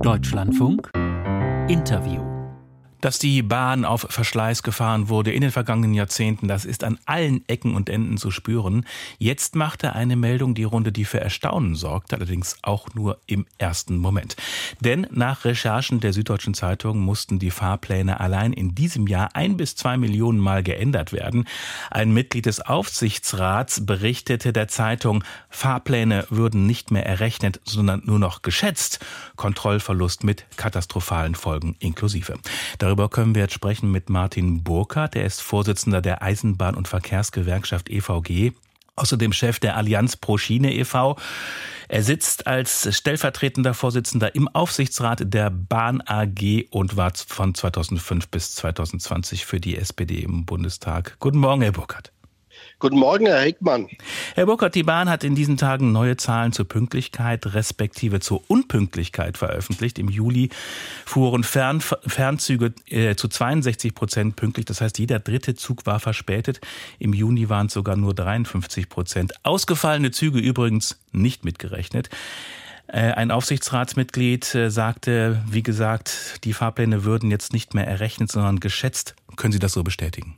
Deutschlandfunk Interview. Dass die Bahn auf Verschleiß gefahren wurde in den vergangenen Jahrzehnten, das ist an allen Ecken und Enden zu spüren. Jetzt machte eine Meldung die Runde, die für Erstaunen sorgte, allerdings auch nur im ersten Moment. Denn nach Recherchen der Süddeutschen Zeitung mussten die Fahrpläne allein in diesem Jahr 1 bis 2 Millionen Mal geändert werden. Ein Mitglied des Aufsichtsrats berichtete der Zeitung, Fahrpläne würden nicht mehr errechnet, sondern nur noch geschätzt. Kontrollverlust mit katastrophalen Folgen inklusive. Darüber können wir jetzt sprechen mit Martin Burkhardt. Er ist Vorsitzender der Eisenbahn- und Verkehrsgewerkschaft EVG, außerdem Chef der Allianz Pro Schiene e.V. Er sitzt als stellvertretender Vorsitzender im Aufsichtsrat der Bahn AG und war von 2005 bis 2020 für die SPD im Bundestag. Guten Morgen, Herr Burkhardt. Guten Morgen, Herr Heckmann. Herr Burkhardt, die Bahn hat in diesen Tagen neue Zahlen zur Pünktlichkeit respektive zur Unpünktlichkeit veröffentlicht. Im Juli fuhren Fernzüge zu 62% pünktlich. Das heißt, jeder dritte Zug war verspätet. Im Juni waren es sogar nur 53%. Ausgefallene Züge übrigens nicht mitgerechnet. Ein Aufsichtsratsmitglied sagte, wie gesagt, die Fahrpläne würden jetzt nicht mehr errechnet, sondern geschätzt. Können Sie das so bestätigen?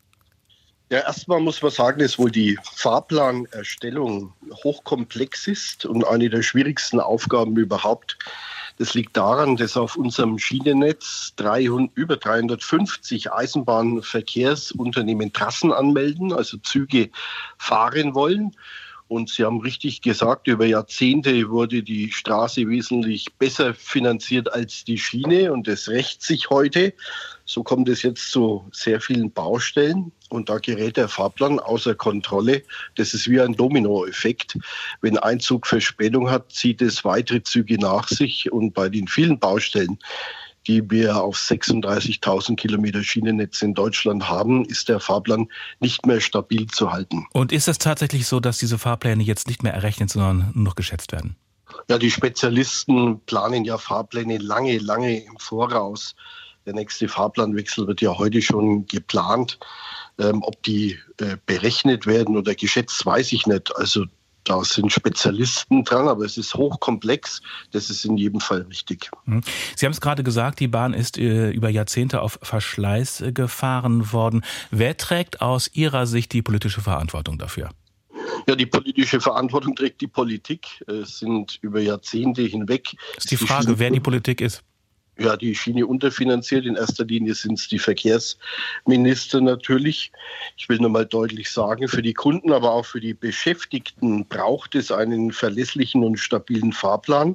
Ja, erstmal muss man sagen, dass wohl die Fahrplanerstellung hochkomplex ist und eine der schwierigsten Aufgaben überhaupt. Das liegt daran, dass auf unserem Schienennetz über 350 Eisenbahnverkehrsunternehmen Trassen anmelden, also Züge fahren wollen. Und Sie haben richtig gesagt, über Jahrzehnte wurde die Straße wesentlich besser finanziert als die Schiene und das rächt sich heute. So kommt es jetzt zu sehr vielen Baustellen und da gerät der Fahrplan außer Kontrolle. Das ist wie ein Dominoeffekt. Wenn ein Zug Verspätung hat, zieht es weitere Züge nach sich und bei den vielen Baustellen, die wir auf 36.000 Kilometer Schienennetz in Deutschland haben, ist der Fahrplan nicht mehr stabil zu halten. Und ist es tatsächlich so, dass diese Fahrpläne jetzt nicht mehr errechnet, sondern nur noch geschätzt werden? Ja, die Spezialisten planen ja Fahrpläne lange im Voraus. Der nächste Fahrplanwechsel wird ja heute schon geplant. Ob die berechnet werden oder geschätzt, weiß ich nicht. Also da sind Spezialisten dran, aber es ist hochkomplex. Das ist in jedem Fall richtig. Sie haben es gerade gesagt, die Bahn ist über Jahrzehnte auf Verschleiß gefahren worden. Wer trägt aus Ihrer Sicht die politische Verantwortung dafür? Ja, die politische Verantwortung trägt die Politik. Es sind über Jahrzehnte hinweg. Das ist die Frage, wer die Politik ist. Ja, die Schiene unterfinanziert. In erster Linie sind es die Verkehrsminister natürlich. Ich will nur mal deutlich sagen, für die Kunden, aber auch für die Beschäftigten braucht es einen verlässlichen und stabilen Fahrplan.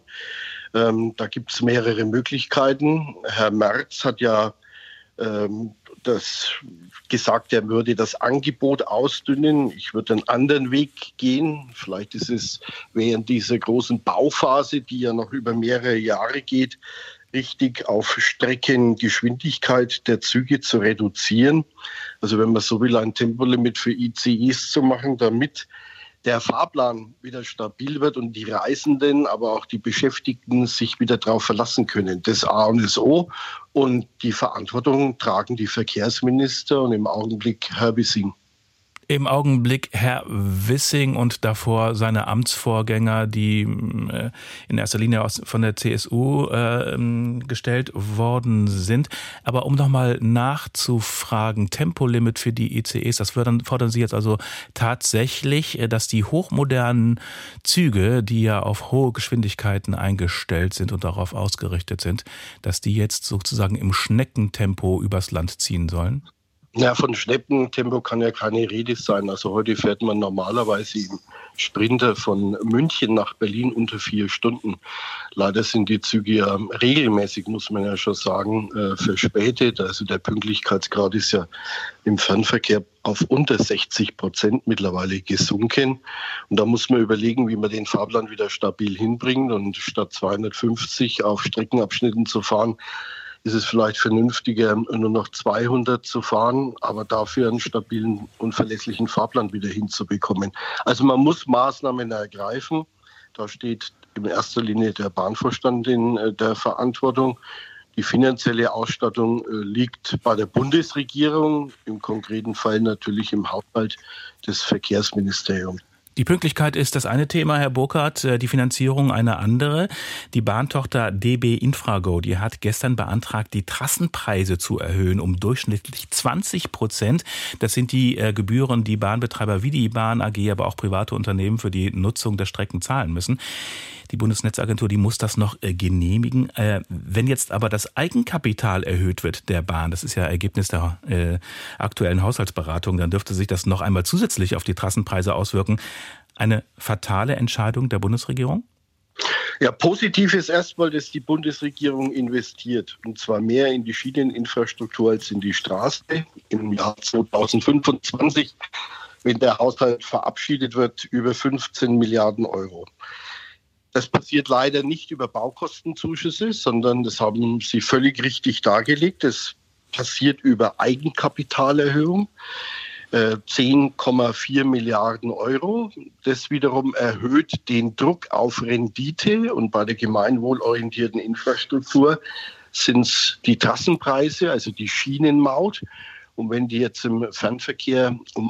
Da gibt es mehrere Möglichkeiten. Herr Merz hat ja gesagt, er würde das Angebot ausdünnen. Ich würde einen anderen Weg gehen. Vielleicht ist es während dieser großen Bauphase, die ja noch über mehrere Jahre geht, richtig auf Streckengeschwindigkeit der Züge zu reduzieren. Also wenn man so will, ein Tempolimit für ICEs zu machen, damit der Fahrplan wieder stabil wird und die Reisenden, aber auch die Beschäftigten sich wieder darauf verlassen können. Das A und das O. Und die Verantwortung tragen die Verkehrsminister und im Augenblick Herr Wissing. Im Augenblick Herr Wissing und davor seine Amtsvorgänger, die in erster Linie von der CSU gestellt worden sind. Aber um nochmal nachzufragen, Tempolimit für die ICEs, das fordern Sie jetzt also tatsächlich, dass die hochmodernen Züge, die ja auf hohe Geschwindigkeiten eingestellt sind und darauf ausgerichtet sind, dass die jetzt sozusagen im Schneckentempo übers Land ziehen sollen? Ja, von Schneckentempo kann ja keine Rede sein. Also heute fährt man normalerweise im Sprinter von München nach Berlin unter 4 Stunden. Leider sind die Züge ja regelmäßig, muss man ja schon sagen, verspätet. Also der Pünktlichkeitsgrad ist ja im Fernverkehr auf unter 60% mittlerweile gesunken. Und da muss man überlegen, wie man den Fahrplan wieder stabil hinbringt. Und statt 250 auf Streckenabschnitten zu fahren, ist es vielleicht vernünftiger, nur noch 200 zu fahren, aber dafür einen stabilen und verlässlichen Fahrplan wieder hinzubekommen. Also man muss Maßnahmen ergreifen. Da steht in erster Linie der Bahnvorstand in der Verantwortung. Die finanzielle Ausstattung liegt bei der Bundesregierung, im konkreten Fall natürlich im Haushalt des Verkehrsministeriums. Die Pünktlichkeit ist das eine Thema, Herr Burkhardt, die Finanzierung eine andere. Die Bahntochter DB Infrago, die hat gestern beantragt, die Trassenpreise zu erhöhen um durchschnittlich 20%. Das sind die Gebühren, die Bahnbetreiber wie die Bahn AG, aber auch private Unternehmen für die Nutzung der Strecken zahlen müssen. Die Bundesnetzagentur, die muss das noch genehmigen. Wenn jetzt aber das Eigenkapital erhöht wird der Bahn, das ist ja Ergebnis der aktuellen Haushaltsberatung, dann dürfte sich das noch einmal zusätzlich auf die Trassenpreise auswirken. Eine fatale Entscheidung der Bundesregierung? Ja, positiv ist erstmal, dass die Bundesregierung investiert. Und zwar mehr in die Schieneninfrastruktur als in die Straße. Im Jahr 2025, wenn der Haushalt verabschiedet wird, über 15 Milliarden Euro. Das passiert leider nicht über Baukostenzuschüsse, sondern das haben Sie völlig richtig dargelegt. Das passiert über Eigenkapitalerhöhung. 10,4 Milliarden Euro. Das wiederum erhöht den Druck auf Rendite und bei der gemeinwohlorientierten Infrastruktur sind es die Trassenpreise, also die Schienenmaut. Und wenn die jetzt im Fernverkehr um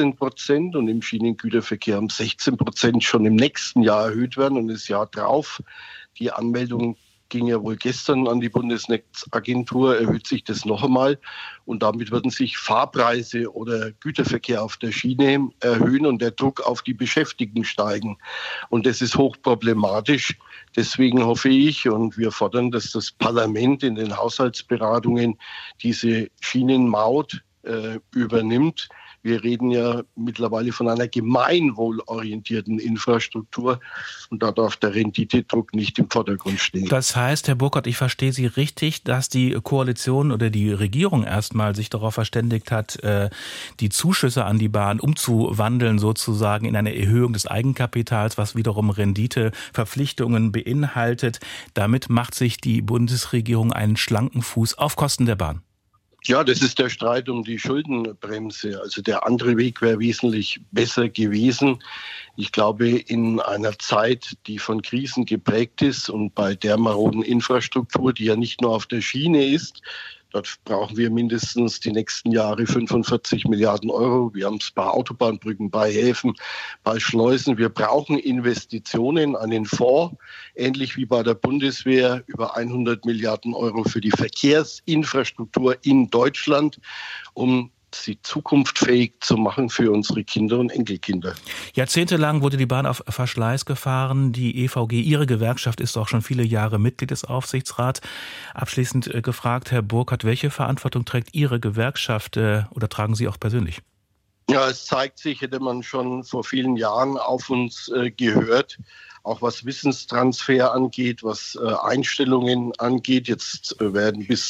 18% und im Schienengüterverkehr um 16% schon im nächsten Jahr erhöht werden und das Jahr drauf, die Anmeldung ging ja wohl gestern an die Bundesnetzagentur, erhöht sich das noch einmal. Und damit würden sich Fahrpreise oder Güterverkehr auf der Schiene erhöhen und der Druck auf die Beschäftigten steigen. Und das ist hochproblematisch. Deswegen hoffe ich und wir fordern, dass das Parlament in den Haushaltsberatungen diese Schienenmaut übernimmt. Wir reden ja mittlerweile von einer gemeinwohlorientierten Infrastruktur und da darf der Renditedruck nicht im Vordergrund stehen. Das heißt, Herr Burkhardt, ich verstehe Sie richtig, dass die Koalition oder die Regierung erstmal sich darauf verständigt hat, die Zuschüsse an die Bahn umzuwandeln sozusagen in eine Erhöhung des Eigenkapitals, was wiederum Renditeverpflichtungen beinhaltet. Damit macht sich die Bundesregierung einen schlanken Fuß auf Kosten der Bahn. Ja, das ist der Streit um die Schuldenbremse. Also der andere Weg wäre wesentlich besser gewesen. Ich glaube, in einer Zeit, die von Krisen geprägt ist und bei der maroden Infrastruktur, die ja nicht nur auf der Schiene ist, dort brauchen wir mindestens die nächsten Jahre 45 Milliarden Euro. Wir haben es bei Autobahnbrücken, bei Häfen, bei Schleusen. Wir brauchen Investitionen, einen Fonds, ähnlich wie bei der Bundeswehr, über 100 Milliarden Euro für die Verkehrsinfrastruktur in Deutschland, um sie zukunftsfähig zu machen für unsere Kinder und Enkelkinder. Jahrzehntelang wurde die Bahn auf Verschleiß gefahren. Die EVG, Ihre Gewerkschaft, ist auch schon viele Jahre Mitglied des Aufsichtsrats. Abschließend gefragt, Herr Burkhardt, welche Verantwortung trägt Ihre Gewerkschaft oder tragen Sie auch persönlich? Ja, es zeigt sich, hätte man schon vor vielen Jahren auf uns gehört, auch was Wissenstransfer angeht, was Einstellungen angeht. Jetzt werden bis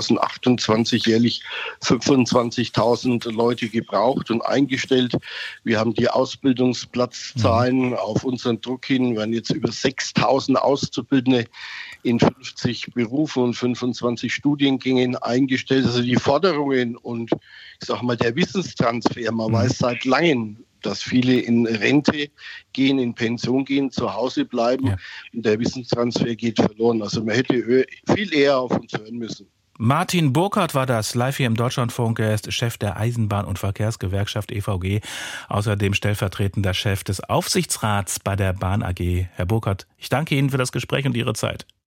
2028 jährlich 25.000 Leute gebraucht und eingestellt. Wir haben die Ausbildungsplatzzahlen auf unseren Druck hin, werden jetzt über 6.000 Auszubildende in 50 Berufen und 25 Studiengängen eingestellt. Also die Forderungen und ich sage mal der Wissenstransfer, man weiß seit langem, dass viele in Rente gehen, in Pension gehen, zu Hause bleiben. Ja. Und der Wissenstransfer geht verloren. Also man hätte viel eher auf uns hören müssen. Martin Burkhardt war das, live hier im Deutschlandfunk. Er ist Chef der Eisenbahn- und Verkehrsgewerkschaft EVG, außerdem stellvertretender Chef des Aufsichtsrats bei der Bahn AG. Herr Burkhardt, ich danke Ihnen für das Gespräch und Ihre Zeit.